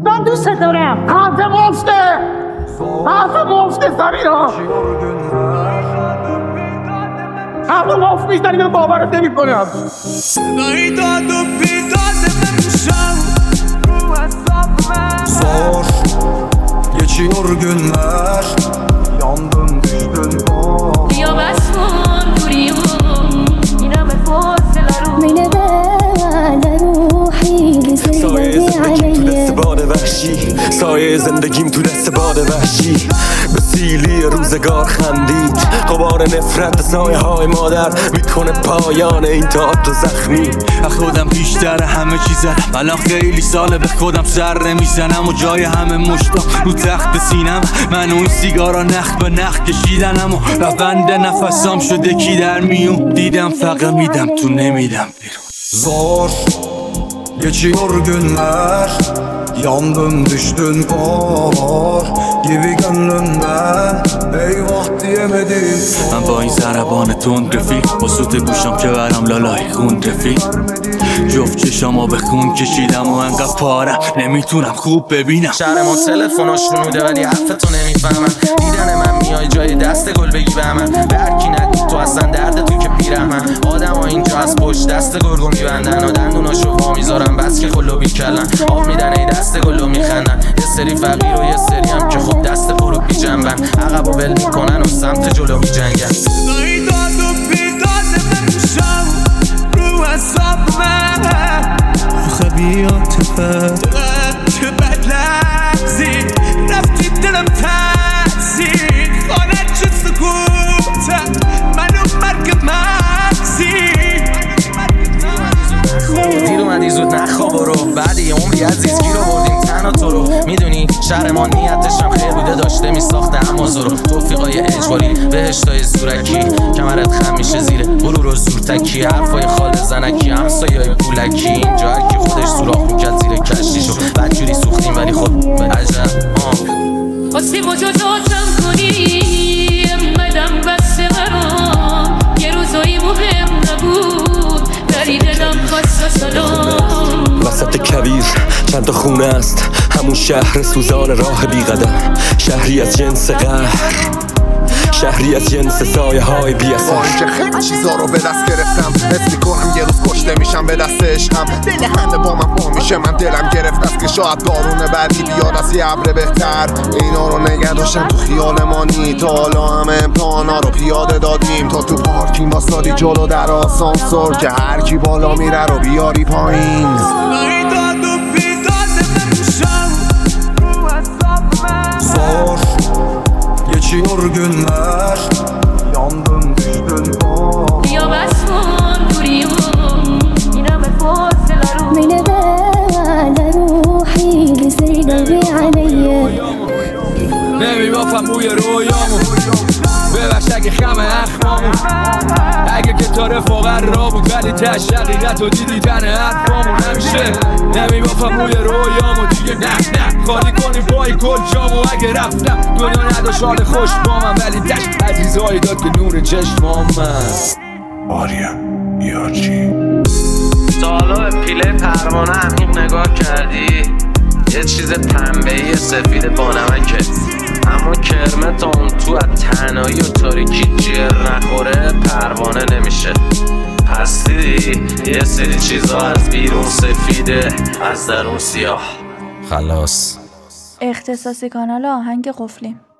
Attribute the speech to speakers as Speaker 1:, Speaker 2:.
Speaker 1: من دوست دارم. حرف مفته سمیرا، حرف مفت میزنی من باورت نمی کنم.
Speaker 2: صدایی داد و بیداد نمیشم رو حساب من
Speaker 3: Zor geçiyor günler, yandın düştün bak.
Speaker 4: بیا بس کن دوریو اینم فاصله رو
Speaker 5: من بعد روحي
Speaker 6: سایه
Speaker 5: بزيدني
Speaker 6: زندگیم تو دست
Speaker 5: عليا
Speaker 6: باد وحشی سایه زندگیم تو دست باد وحشی به سیلی روزگار خندید غبار نفرت سایه های مادر میکنه پایان این تئاتر زخمی.
Speaker 2: خودم بیشتر همه چی زدم الان خیلی ساله به خودم سر نمیزنم و جای همه مشتاق رو تخت سینم من اون سیگارا نخ به نخ کشیدنم و روند نفسام شده کی در میون دیدم فقط میدم تو نمیدم بیرون.
Speaker 3: Zor geçiyor günler, yandın düştün kor gibi gönlümden, eyvah diyemedim.
Speaker 2: من با این ضربان تند رفیق با سوت گوشم که برم لالای خون رفیق جفت چشامو به خون کشیدم و انقدر پارم نمیتونم خوب ببینم.
Speaker 7: شهرمان تلفناش شنوده ولی حرفتو نمیفهمم. دیدن من میای جای دست گل بگی به من به هرکی نگی تو اصلا درد تو که پیرهمن. آدم ها اینجا از پشت دست گرگو میبندن و دندوناشو وا میذارن بس که خلو بیکلن آب میدن ای دست گلو میخندن. یه سری فقیر و یه سری هم که خب دست پرو بی جنبن عقب و ول میکنن و سمت جلو میجنگن.
Speaker 2: صدایی داد و بیداد نمیشم رو حساب من آخه بیاتفه چه بد لحظی رفتی دلم تحصیل خانه چه سکوتم منو مرگ مغزی
Speaker 7: دیر اومدی زود نخواب رو بعد یه عمری عزیز گیر آوردیم تنها تو رو. میدونی شهر ما نیتش هم خیر بوده داشته میساخته اما زورو توفیقای اجباری بهشتای زورکی کمرت خم میشه زیره غرور و زورتکی حرفای خال زنکی همسایه‌های پولکی اینجا هرکی خودش سوراخ میکرد زیر کشتیشو بدجوری سوختیم ولی خب عجب
Speaker 4: خواستی مجازاتم کنی انقدم بسته برام یه روزایی مهم نبود ولی دلم خواست سلام.
Speaker 6: وسط کویر چند تا خونه است همون شهر سوزان راه بی قدم شهری از جنس قهر شهری از جنس سایه های بی اثر.
Speaker 8: که خیلی چیزا رو به دست گرفتم حس میکنم یه روز کشته میشم به دست عشقم. دل همه با من پا میشه من دلم گرفت است که شاید بارون بعدی بیاد از یه ابر بهتر. اینا رو نگه داشتم تو خیال مانی تا حالا همه امتحانا رو پیاده دادیم تا تو پارکینگ واسادی جلو در آسانسور که هر کی بالا میره رو بیاری پایین.
Speaker 2: صدایی داد و بیداد نمیشم رو حساب من
Speaker 3: Zor geçiyor günler, yandın düştün bak.
Speaker 4: بیا بس کن دوریو اینم فاصله رو
Speaker 5: من بعد روحي بزيدني عليا
Speaker 2: نمیبافم بوی رویامو ببخش اگه خم اخمامو اگه که تا رفاقت را بود ولی تش حقیقت و دیدی تن حرفامون همیشه نمیبافم بوی رویامو دیگه نه خالی کنی پای کل جامو اگه رفتم دنیا نداشت حال خوش با من ولی تش عزیزایی داد که نور چشمام من
Speaker 3: Arya Yarchi.
Speaker 7: تا حالا به پیله پروانه عمیق نگاه کردی؟ یه چیز پنبه‌ای سفید بانمکه اما کرمه تا اون تو از تنهایی و تاریکی جر نخوره پروانه نمیشه. پس دیدی یه سری چیزا از بیرون سفیده از درون سیاه. خلاص.
Speaker 9: اختصاصی کانال آهنگ قفلی.